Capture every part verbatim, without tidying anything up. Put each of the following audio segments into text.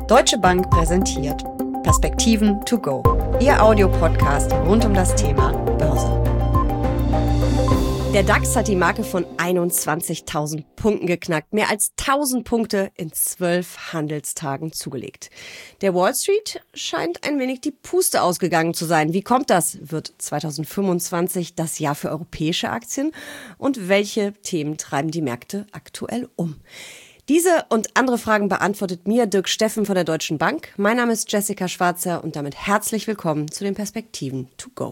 Deutsche Bank präsentiert Perspektiven to go, Ihr Audiopodcast rund um das Thema Börse. Der DAX hat die Marke von einundzwanzigtausend Punkten geknackt, mehr als tausend Punkte in zwölf Handelstagen zugelegt. Der Wall Street scheint ein wenig die Puste ausgegangen zu sein. Wie kommt das? Wird zweitausendfünfundzwanzig das Jahr für europäische Aktien? Und welche Themen treiben die Märkte aktuell um? Diese und andere Fragen beantwortet mir Dirk Steffen von der Deutschen Bank. Mein Name ist Jessica Schwarzer und damit herzlich willkommen zu den Perspektiven to go.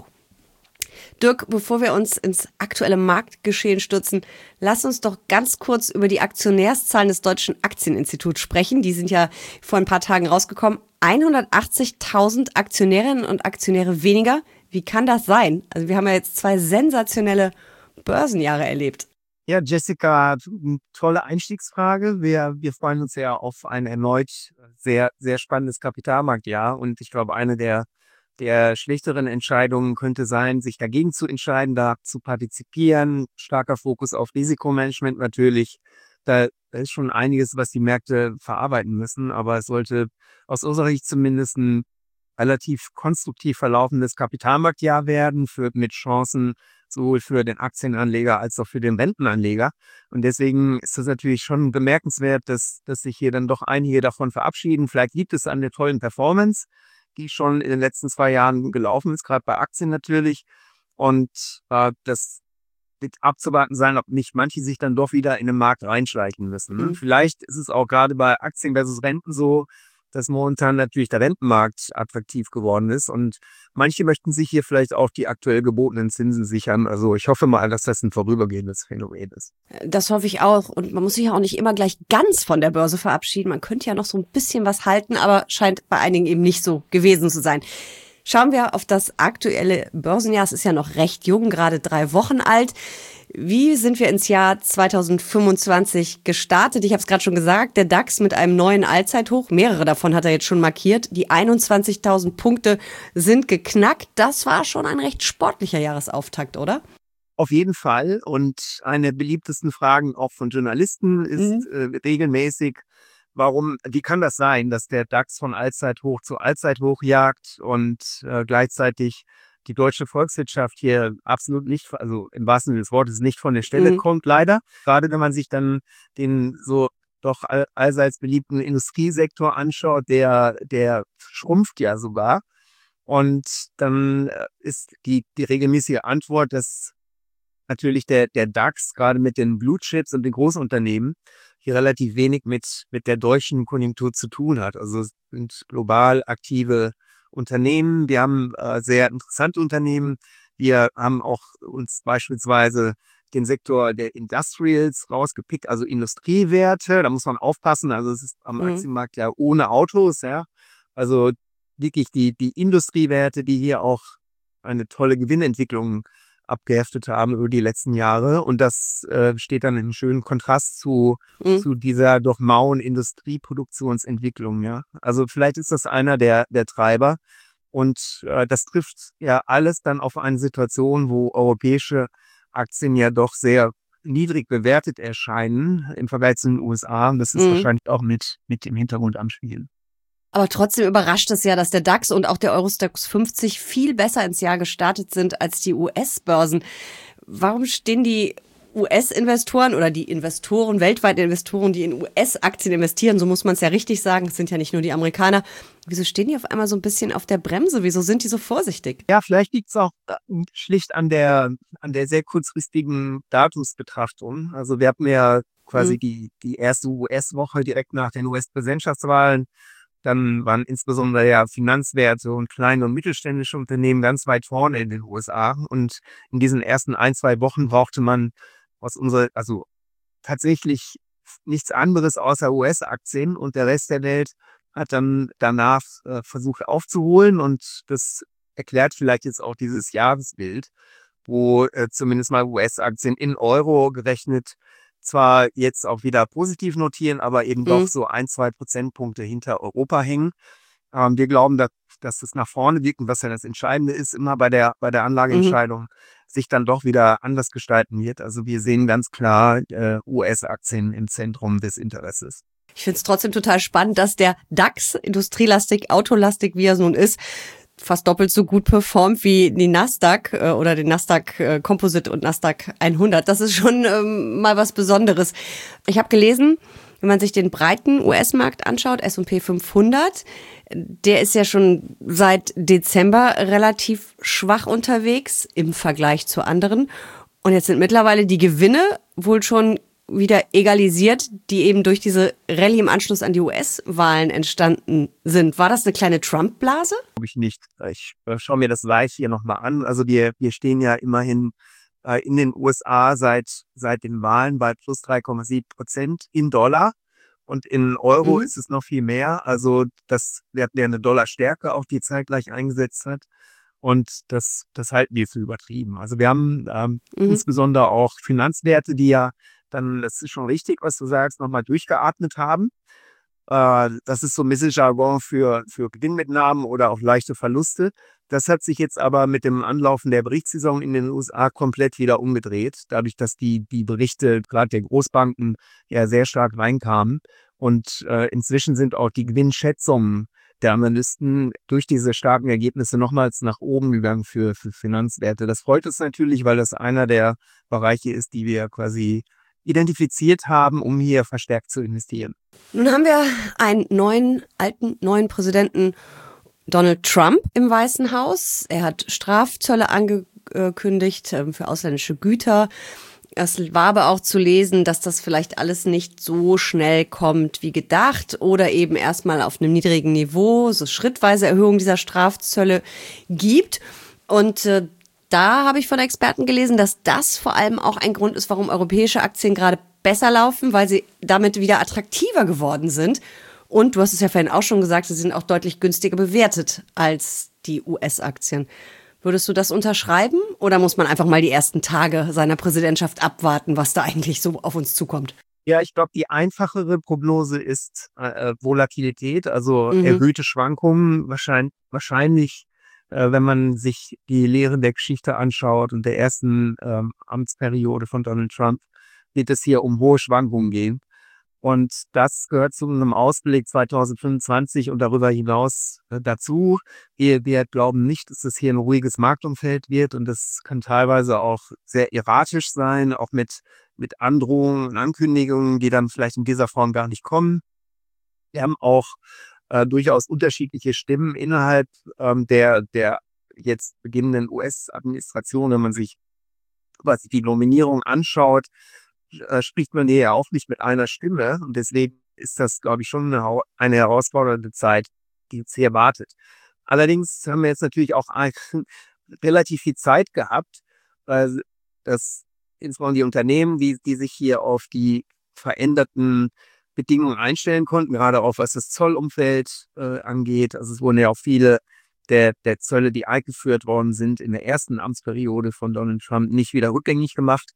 Dirk, bevor wir uns ins aktuelle Marktgeschehen stürzen, lass uns doch ganz kurz über die Aktionärszahlen des Deutschen Aktieninstituts sprechen. Die sind ja vor ein paar Tagen rausgekommen. hundertachtzigtausend Aktionärinnen und Aktionäre weniger. Wie kann das sein? Also wir haben ja jetzt zwei sensationelle Börsenjahre erlebt. Ja, Jessica, tolle Einstiegsfrage. Wir, wir freuen uns ja auf ein erneut sehr, sehr spannendes Kapitalmarktjahr. Und ich glaube, eine der, der schlechteren Entscheidungen könnte sein, sich dagegen zu entscheiden, da zu partizipieren. Starker Fokus auf Risikomanagement natürlich. Da ist schon einiges, was die Märkte verarbeiten müssen. Aber es sollte aus unserer Sicht zumindest ein relativ konstruktiv verlaufendes Kapitalmarktjahr werden, für, mit Chancen sowohl für den Aktienanleger als auch für den Rentenanleger. Und deswegen ist es natürlich schon bemerkenswert, dass, dass sich hier dann doch einige davon verabschieden. Vielleicht liegt es an der tollen Performance, die schon in den letzten zwei Jahren gelaufen ist, gerade bei Aktien natürlich. Und äh, das wird abzuwarten sein, ob nicht manche sich dann doch wieder in den Markt reinschleichen müssen. Ne? Mhm. Vielleicht ist es auch gerade bei Aktien versus Renten so, dass momentan natürlich der Rentenmarkt attraktiv geworden ist und manche möchten sich hier vielleicht auch die aktuell gebotenen Zinsen sichern. Also ich hoffe mal, dass das ein vorübergehendes Phänomen ist. Das hoffe ich auch und man muss sich ja auch nicht immer gleich ganz von der Börse verabschieden. Man könnte ja noch so ein bisschen was halten, aber scheint bei einigen eben nicht so gewesen zu sein. Schauen wir auf das aktuelle Börsenjahr. Es ist ja noch recht jung, gerade drei Wochen alt. Wie sind wir ins Jahr zweitausendfünfundzwanzig gestartet? Ich habe es gerade schon gesagt, der DAX mit einem neuen Allzeithoch. Mehrere davon hat er jetzt schon markiert. Die einundzwanzigtausend Punkte sind geknackt. Das war schon ein recht sportlicher Jahresauftakt, oder? Auf jeden Fall. Und eine der beliebtesten Fragen auch von Journalisten ist mhm. äh, regelmäßig, warum, wie kann das sein, dass der DAX von Allzeithoch zu Allzeithoch jagt und äh, gleichzeitig die deutsche Volkswirtschaft hier absolut nicht, also im wahrsten Sinne des Wortes, nicht von der Stelle mhm. kommt, leider. Gerade wenn man sich dann den so doch all, allseits beliebten Industriesektor anschaut, der, der schrumpft ja sogar. Und dann ist die, die regelmäßige Antwort, dass natürlich der, der DAX gerade mit den Blue Chips und den Großunternehmen hier relativ wenig mit, mit der deutschen Konjunktur zu tun hat. Also es sind global aktive Unternehmen. Wir haben äh, sehr interessante Unternehmen. Wir haben auch uns beispielsweise den Sektor der Industrials rausgepickt, also Industriewerte. Da muss man aufpassen. Also es ist am mhm. Aktienmarkt ja ohne Autos. Ja, also wirklich die, die Industriewerte, die hier auch eine tolle Gewinnentwicklung abgeheftet haben über die letzten Jahre. Und das äh, steht dann im schönen Kontrast zu, mhm. zu dieser doch mauen Industrieproduktionsentwicklung. Ja? Also vielleicht ist das einer der, der Treiber. Und äh, das trifft ja alles dann auf eine Situation, wo europäische Aktien ja doch sehr niedrig bewertet erscheinen im Vergleich zu den U S A. Und das ist mhm. wahrscheinlich auch mit, mit im Hintergrund am Spielen. Aber trotzdem überrascht es ja, dass der DAX und auch der Eurostoxx fünfzig viel besser ins Jahr gestartet sind als die U S-Börsen. Warum stehen die U S-Investoren oder die Investoren, weltweite Investoren, die in U S-Aktien investieren, so muss man es ja richtig sagen, es sind ja nicht nur die Amerikaner, wieso stehen die auf einmal so ein bisschen auf der Bremse? Wieso sind die so vorsichtig? Ja, vielleicht liegt es auch schlicht an der, an der sehr kurzfristigen Datumsbetrachtung. Also wir hatten ja quasi mhm. die, die erste U S-Woche direkt nach den U S-Präsidentschaftswahlen. Dann waren insbesondere ja Finanzwerte und kleine und mittelständische Unternehmen ganz weit vorne in den U S A. Und in diesen ersten ein, zwei Wochen brauchte man aus unserer, also tatsächlich nichts anderes außer U S-Aktien. Und der Rest der Welt hat dann danach äh, versucht aufzuholen. Und das erklärt vielleicht jetzt auch dieses Jahresbild, wo äh, zumindest mal U S-Aktien in Euro gerechnet zwar jetzt auch wieder positiv notieren, aber eben mhm. doch so ein, zwei Prozentpunkte hinter Europa hängen. Ähm, wir glauben, dass, dass das nach vorne wirkt und was ja das Entscheidende ist, immer bei der, bei der Anlageentscheidung, mhm. sich dann doch wieder anders gestalten wird. Also wir sehen ganz klar äh, U S-Aktien im Zentrum des Interesses. Ich finde es trotzdem total spannend, dass der DAX, industrielastig, autolastig, wie er nun ist, fast doppelt so gut performt wie die Nasdaq äh, oder den Nasdaq äh, Composite und Nasdaq hundert. Das ist schon ähm, mal was Besonderes. Ich habe gelesen, wenn man sich den breiten U S-Markt anschaut, S und P fünfhundert, der ist ja schon seit Dezember relativ schwach unterwegs im Vergleich zu anderen. Und jetzt sind mittlerweile die Gewinne wohl schon wieder egalisiert, die eben durch diese Rallye im Anschluss an die U S-Wahlen entstanden sind. War das eine kleine Trump-Blase? Glaube ich nicht. Ich äh, schaue mir das live hier nochmal an. Also wir, wir stehen ja immerhin äh, in den U S A seit, seit den Wahlen bei plus drei Komma sieben Prozent in Dollar. Und in Euro Mhm. ist es noch viel mehr. Also das, wir hatten ja eine Dollarstärke auch, die zeitgleich eingesetzt hat. Und das, das halten wir für übertrieben. Also wir haben ähm, Mhm. insbesondere auch Finanzwerte, die ja dann, das ist schon richtig, was du sagst, nochmal durchgeatmet haben. Äh, das ist so ein bisschen Jargon für, für Gewinnmitnahmen oder auch leichte Verluste. Das hat sich jetzt aber mit dem Anlaufen der Berichtssaison in den U S A komplett wieder umgedreht, dadurch, dass die, die Berichte gerade der Großbanken ja sehr stark reinkamen. Und äh, inzwischen sind auch die Gewinnschätzungen der Analysten durch diese starken Ergebnisse nochmals nach oben gegangen für, für Finanzwerte. Das freut uns natürlich, weil das einer der Bereiche ist, die wir quasi identifiziert haben, um hier verstärkt zu investieren. Nun haben wir einen neuen, alten, neuen Präsidenten Donald Trump im Weißen Haus. Er hat Strafzölle angekündigt äh, für ausländische Güter. Es war aber auch zu lesen, dass das vielleicht alles nicht so schnell kommt wie gedacht oder eben erstmal auf einem niedrigen Niveau, so schrittweise Erhöhung dieser Strafzölle gibt. Und äh, da habe ich von Experten gelesen, dass das vor allem auch ein Grund ist, warum europäische Aktien gerade besser laufen, weil sie damit wieder attraktiver geworden sind. Und du hast es ja vorhin auch schon gesagt, sie sind auch deutlich günstiger bewertet als die U S-Aktien. Würdest du das unterschreiben oder muss man einfach mal die ersten Tage seiner Präsidentschaft abwarten, was da eigentlich so auf uns zukommt? Ja, ich glaube, die einfachere Prognose ist äh, Volatilität, also Mhm. erhöhte Schwankungen. Wahrscheinlich, wahrscheinlich äh, wenn man sich die Lehren der Geschichte anschaut und der ersten ähm, Amtsperiode von Donald Trump, wird es hier um hohe Schwankungen gehen. Und das gehört zu einem Ausblick zwanzig fünfundzwanzig und darüber hinaus äh, dazu. Wir, wir glauben nicht, dass es hier ein ruhiges Marktumfeld wird und das kann teilweise auch sehr erratisch sein, auch mit, mit Androhungen und Ankündigungen, die dann vielleicht in dieser Form gar nicht kommen. Wir haben auch äh, durchaus unterschiedliche Stimmen innerhalb ähm, der, der jetzt beginnenden U S-Administration, wenn man sich quasi die Nominierung anschaut, äh, spricht man hier ja auch nicht mit einer Stimme. Und deswegen ist das, glaube ich, schon eine, hau- eine herausfordernde Zeit, die uns hier wartet. Allerdings haben wir jetzt natürlich auch ein, relativ viel Zeit gehabt, weil das insbesondere die Unternehmen, die, die sich hier auf die veränderten Bedingungen einstellen konnten, gerade auch was das Zollumfeld äh, angeht. Also es wurden ja auch viele der, der Zölle, die eingeführt worden sind in der ersten Amtsperiode von Donald Trump, nicht wieder rückgängig gemacht.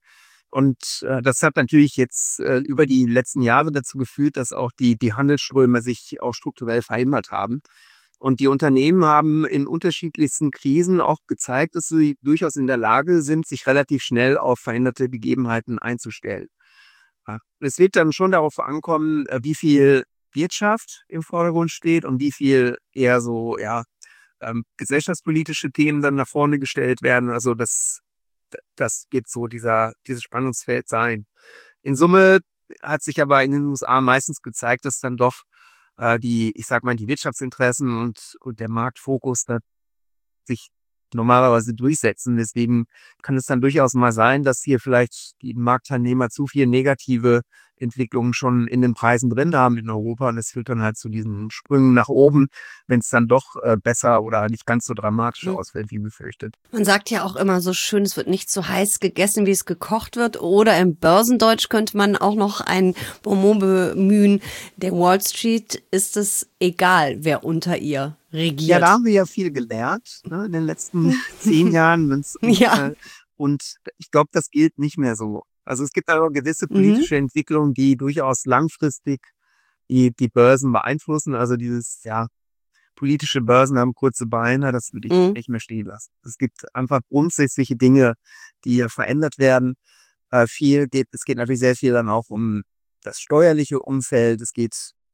Und äh, das hat natürlich jetzt äh, über die letzten Jahre dazu geführt, dass auch die, die Handelsströme sich auch strukturell verändert haben. Und die Unternehmen haben in unterschiedlichsten Krisen auch gezeigt, dass sie durchaus in der Lage sind, sich relativ schnell auf veränderte Gegebenheiten einzustellen. Ja. Es wird dann schon darauf ankommen, äh, wie viel Wirtschaft im Vordergrund steht und wie viel eher so, ja, ähm, gesellschaftspolitische Themen dann nach vorne gestellt werden. Also das Das wird so dieser, dieses Spannungsfeld sein. In Summe hat sich aber in den U S A meistens gezeigt, dass dann doch äh, die, ich sag mal, die Wirtschaftsinteressen und, und der Marktfokus da sich normalerweise durchsetzen. Deswegen kann es dann durchaus mal sein, dass hier vielleicht die Marktteilnehmer zu viel negative Entwicklungen schon in den Preisen drin haben in Europa. Und es führt dann halt zu diesen Sprüngen nach oben, wenn es dann doch äh, besser oder nicht ganz so dramatisch Mhm. ausfällt, wie befürchtet. Man sagt ja auch immer so schön, es wird nicht so heiß gegessen, wie es gekocht wird. Oder im Börsendeutsch könnte man auch noch ein Bonmot bemühen. Der Wall Street ist es egal, wer unter ihr regiert. Ja, da haben wir ja viel gelernt, ne, in den letzten zehn Jahren. wenn's- Ja. äh, Und ich glaube, das gilt nicht mehr so. Also es gibt aber gewisse Mhm. politische Entwicklungen, die durchaus langfristig die, die Börsen beeinflussen. Also dieses, ja, politische Börsen haben kurze Beine, das würde ich Mhm. nicht mehr stehen lassen. Es gibt einfach grundsätzliche Dinge, die hier verändert werden. Äh, viel geht, es geht natürlich sehr viel dann auch um das steuerliche Umfeld. Es geht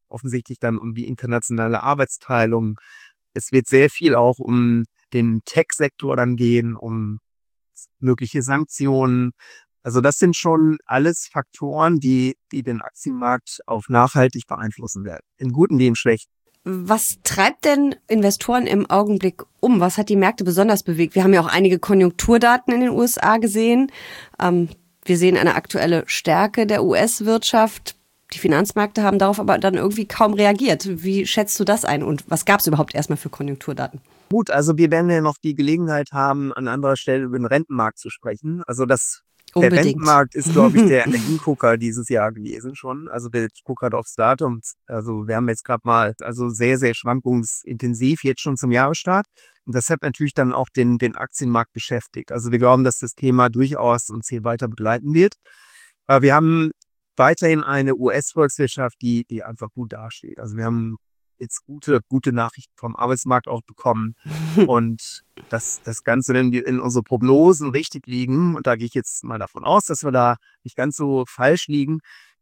offensichtlich dann um die internationale Arbeitsteilung. Es wird sehr viel auch um den Tech-Sektor dann gehen, um mögliche Sanktionen. Also das sind schon alles Faktoren, die, die den Aktienmarkt auf nachhaltig beeinflussen werden. In guten wie in schlechten. Was treibt denn Investoren im Augenblick um? Was hat die Märkte besonders bewegt? Wir haben ja auch einige Konjunkturdaten in den U S A gesehen. Ähm, wir sehen eine aktuelle Stärke der U S-Wirtschaft. Die Finanzmärkte haben darauf aber dann irgendwie kaum reagiert. Wie schätzt du das ein? Und was gab es überhaupt erstmal für Konjunkturdaten? Gut, also wir werden ja noch die Gelegenheit haben, an anderer Stelle über den Rentenmarkt zu sprechen. Also das Der Unbedingt. Rentenmarkt ist, glaube ich, der Hingucker dieses Jahr gewesen schon. Also der guckert aufs Datum. Also wir haben jetzt gerade mal, also sehr, sehr schwankungsintensiv jetzt schon zum Jahresstart. Und das hat natürlich dann auch den, den Aktienmarkt beschäftigt. Also wir glauben, dass das Thema durchaus uns hier weiter begleiten wird. Aber wir haben weiterhin eine U S-Volkswirtschaft, die, die einfach gut dasteht. Also wir haben jetzt gute, gute Nachrichten vom Arbeitsmarkt auch bekommen. Und dass das Ganze, wenn wir in unsere Prognosen richtig liegen, und da gehe ich jetzt mal davon aus, dass wir da nicht ganz so falsch liegen,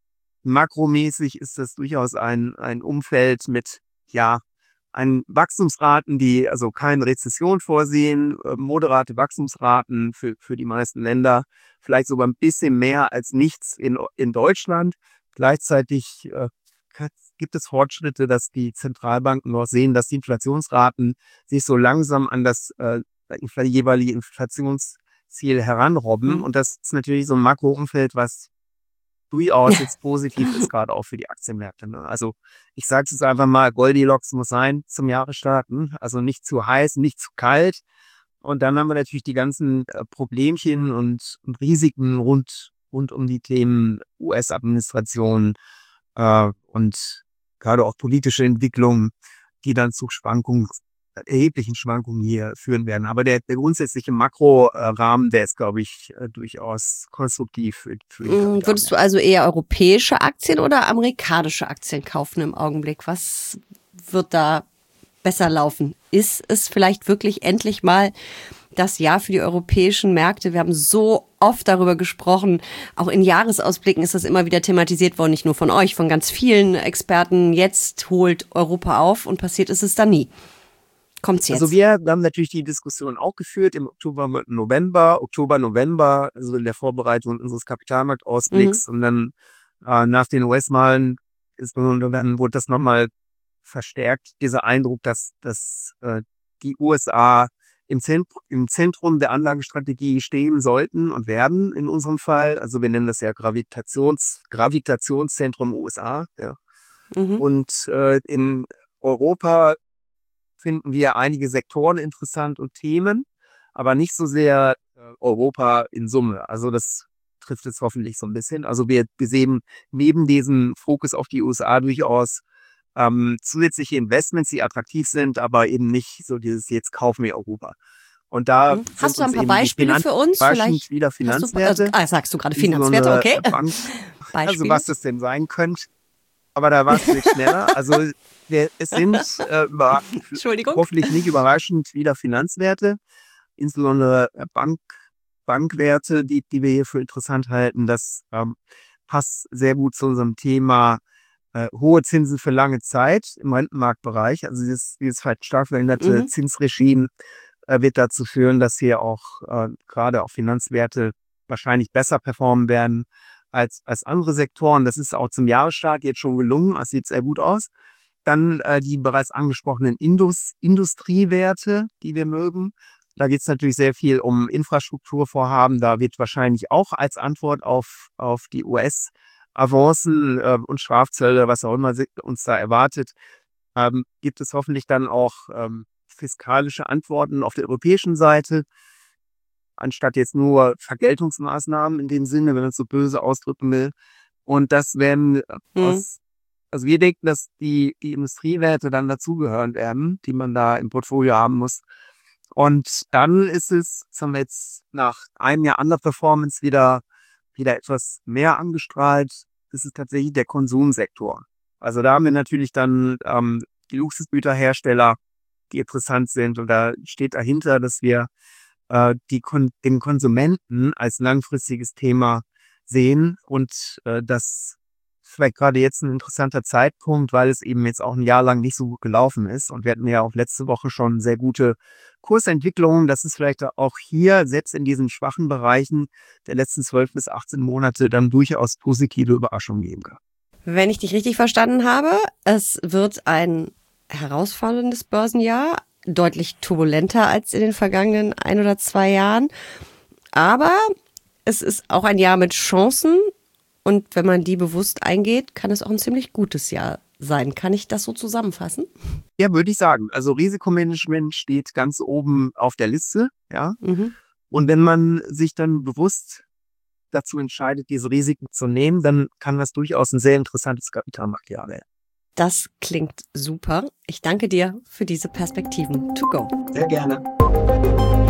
makromäßig ist das durchaus ein, ein Umfeld mit, ja, ein Wachstumsraten, die also keine Rezession vorsehen, äh, moderate Wachstumsraten für, für die meisten Länder, vielleicht sogar ein bisschen mehr als nichts in, in Deutschland. Gleichzeitig äh, gibt es Fortschritte, dass die Zentralbanken noch sehen, dass die Inflationsraten sich so langsam an das äh, jeweilige Inflationsziel heranrobben. Mhm. Und das ist natürlich so ein Makroumfeld, was durchaus jetzt positiv ist, gerade auch für die Aktienmärkte. Ne? Also ich sage es jetzt einfach mal, Goldilocks muss sein zum Jahresstart. Ne? Also nicht zu heiß, nicht zu kalt. Und dann haben wir natürlich die ganzen äh, Problemchen und, und Risiken rund, rund um die Themen U S-Administration, äh, und gerade auch politische Entwicklungen, die dann zu Schwankungen, erheblichen Schwankungen hier führen werden. Aber der, der grundsätzliche Makrorahmen, der ist, glaube ich, äh, durchaus konstruktiv für, für die Mm, Würdest du also eher europäische Aktien oder amerikanische Aktien kaufen im Augenblick? Was wird da besser laufen? Ist es vielleicht wirklich endlich mal das Jahr für die europäischen Märkte? Wir haben so oft darüber gesprochen. Auch in Jahresausblicken ist das immer wieder thematisiert worden, nicht nur von euch, von ganz vielen Experten. Jetzt holt Europa auf und passiert ist es dann nie. Kommt's jetzt? Also wir haben natürlich die Diskussion auch geführt im Oktober, November, Oktober, November, also in der Vorbereitung unseres Kapitalmarktausblicks. Mhm. Und dann äh, nach den U S-Wahlen ist dann wurde das nochmal verstärkt, dieser Eindruck, dass, dass äh, die U S A im Zentrum, im Zentrum der Anlagestrategie stehen sollten und werden in unserem Fall. Also wir nennen das ja Gravitations, Gravitationszentrum U S A. Ja. Mhm. Und äh, in Europa finden wir einige Sektoren interessant und Themen, aber nicht so sehr äh, Europa in Summe. Also das trifft es hoffentlich so ein bisschen. Also wir, wir sehen neben diesem Fokus auf die U S A durchaus ähm, zusätzliche Investments, die attraktiv sind, aber eben nicht so dieses jetzt kaufen wir Europa. Und da Mhm. sind Hast du ein uns paar eben die Beispiele für uns? Finanz- Vielleicht wieder hast du, Finanzwerte. äh, ah, sagst du gerade Finanzwerte, okay. Bank, also Beispiele? was das denn sein könnte. Aber da warst du jetzt schneller. Also wir, es sind äh, über, Entschuldigung. hoffentlich nicht überraschend wieder Finanzwerte, insbesondere äh, Bank, Bankwerte, die, die wir hier für interessant halten. Das ähm, passt sehr gut zu unserem Thema äh, hohe Zinsen für lange Zeit im Rentenmarktbereich. Also dieses, dieses stark veränderte Mhm. Zinsregime äh, wird dazu führen, dass hier auch äh, gerade auch Finanzwerte wahrscheinlich besser performen werden als, als andere Sektoren. Das ist auch zum Jahresstart jetzt schon gelungen. Das sieht sehr gut aus. Dann äh, die bereits angesprochenen Indus, Industriewerte, die wir mögen. Da geht es natürlich sehr viel um Infrastrukturvorhaben. Da wird wahrscheinlich auch als Antwort auf, auf die U S-Avancen äh, und Strafzölle, was auch immer uns da erwartet, ähm, gibt es hoffentlich dann auch ähm, fiskalische Antworten auf der europäischen Seite, anstatt jetzt nur Vergeltungsmaßnahmen in dem Sinne, wenn man es so böse ausdrücken will. Und das werden Mhm. aus, also wir denken, dass die, die Industriewerte dann dazugehören werden, die man da im Portfolio haben muss. Und dann ist es, das haben wir jetzt nach einem Jahr Underperformance wieder, wieder etwas mehr angestrahlt, das ist tatsächlich der Konsumsektor. Also da haben wir natürlich dann ähm, die Luxusgüterhersteller, die interessant sind. Und da steht dahinter, dass wir äh, die Kon den Konsumenten als langfristiges Thema sehen und äh, das vielleicht gerade jetzt ein interessanter Zeitpunkt, weil es eben jetzt auch ein Jahr lang nicht so gut gelaufen ist. Und wir hatten ja auch letzte Woche schon sehr gute Kursentwicklungen, dass es vielleicht auch hier, selbst in diesen schwachen Bereichen der letzten zwölf bis achtzehn Monate, dann durchaus positive Überraschungen geben kann. Wenn ich dich richtig verstanden habe, es wird ein herausforderndes Börsenjahr, deutlich turbulenter als in den vergangenen ein oder zwei Jahren. Aber es ist auch ein Jahr mit Chancen. Und wenn man die bewusst eingeht, kann es auch ein ziemlich gutes Jahr sein. Kann ich das so zusammenfassen? Ja, würde ich sagen. Also Risikomanagement steht ganz oben auf der Liste. Ja. Mhm. Und wenn man sich dann bewusst dazu entscheidet, diese Risiken zu nehmen, dann kann das durchaus ein sehr interessantes Kapitalmarktjahr werden. Das klingt super. Ich danke dir für diese Perspektiven to go. Sehr gerne.